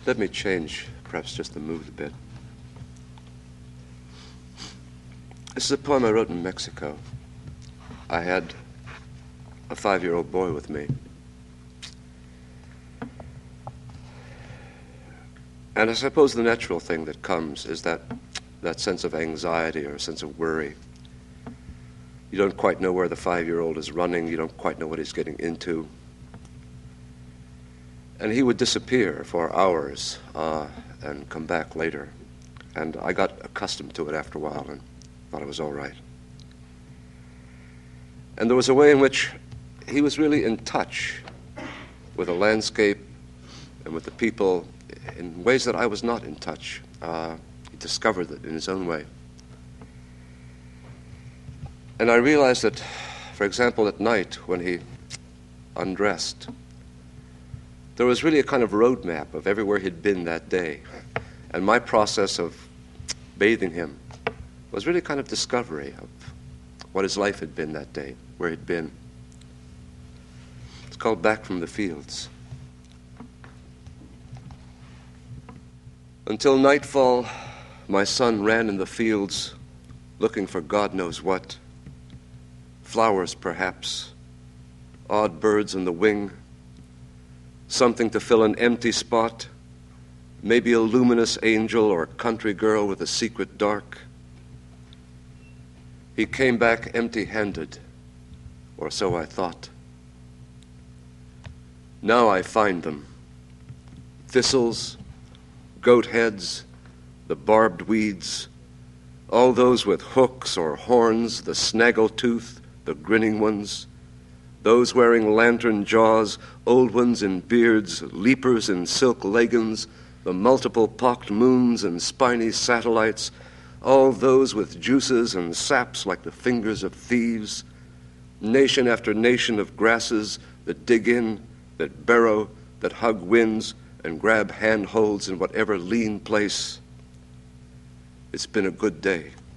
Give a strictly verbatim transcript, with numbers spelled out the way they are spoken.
Let me change, perhaps just the mood a bit. This is a poem I wrote in Mexico. I had a five-year-old boy with me. And I suppose the natural thing that comes is that, that sense of anxiety or a sense of worry. You don't quite know where the five-year-old is running. You don't quite know what he's getting into. And he would disappear for hours uh, and come back later. And I got accustomed to it after a while and thought it was all right. And there was a way in which he was really in touch with the landscape and with the people in ways that I was not in touch. Uh, he discovered it in his own way. And I realized that, for example, at night when he undressed, there was really a kind of roadmap of everywhere he'd been that day. And my process of bathing him was really kind of discovery of what his life had been that day, where he'd been. It's called Back from the Fields. Until nightfall, my son ran in the fields looking for God knows what. Flowers, perhaps, odd birds on the wing, something to fill an empty spot, maybe a luminous angel or a country girl with a secret dark. He came back empty-handed, or so I thought. Now I find them. Thistles, goat heads, the barbed weeds, all those with hooks or horns, the snaggle-tooth, the grinning ones, those wearing lantern jaws, old ones in beards, leapers in silk leggings, the multiple pocked moons and spiny satellites, all those with juices and saps like the fingers of thieves, nation after nation of grasses that dig in, that burrow, that hug winds and grab handholds in whatever lean place. It's been a good day.